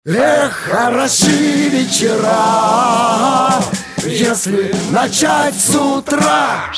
Эх, хороши вечера, если начать с утра.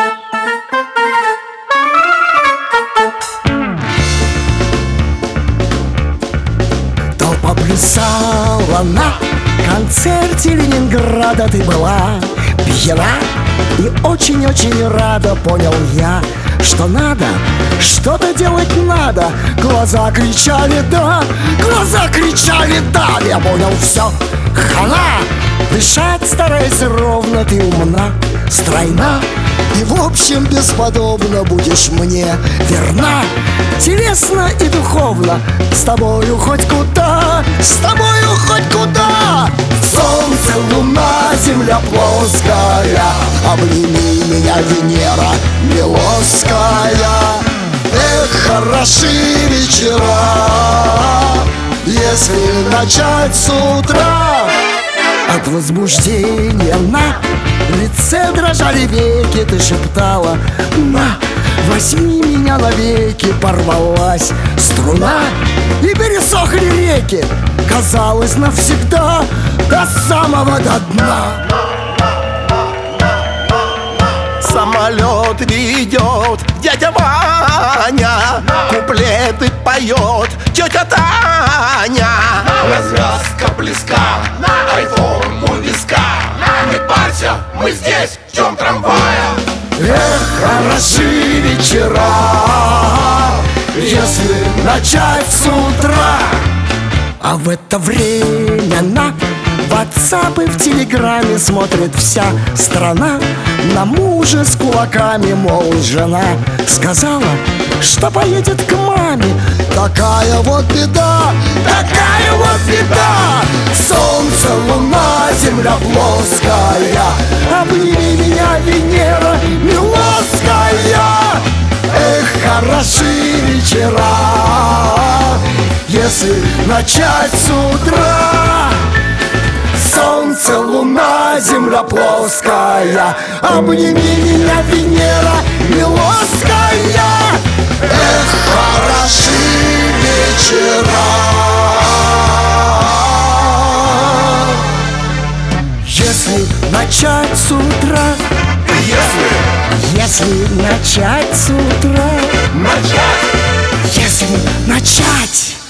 Толпа плясала на концерте Ленинграда. Ты была пьяна и очень-очень рада. Понял я, что надо, что-то делать надо. Глаза кричали «да», глаза кричали «да». Я понял, все, хана. Дышать старайся ровно, ты умна, стройна и в общем бесподобно. Будешь мне верна, телесно и духовно. С тобою хоть куда, с тобою хоть куда. Солнце, луна, земля плоская, обними меня, Венера Милосская. Эх, хороши вечера, если начать с утра. От возбуждения на лице дрожали веки. Ты шептала «на, возьми меня навеки». Порвалась струна и пересохли реки. Казалось, навсегда, до самого до дна. Самолет ведет дядя Ваня, куплеты поет тетя Таня. Развязка близка, айфон у виска. Не парься, мы здесь, ждем трамвая. Эх, хороши вечера, если начать с утра. А в это время на WhatsApp и в Телеграме смотрит вся страна на мужа с кулаками. Мол, жена сказала, что поедет к маме. Такая вот беда, такая вот беда. Солнце, луна, земля плоская, обними меня, Венера Милосская. Эх, хороши вечера, если начать с утра. Солнце, луна, земля плоская, обними меня, Венера Милосская. Эх, хороши вечера, если начать с утра. Если начать с утра. Начать! Если начать.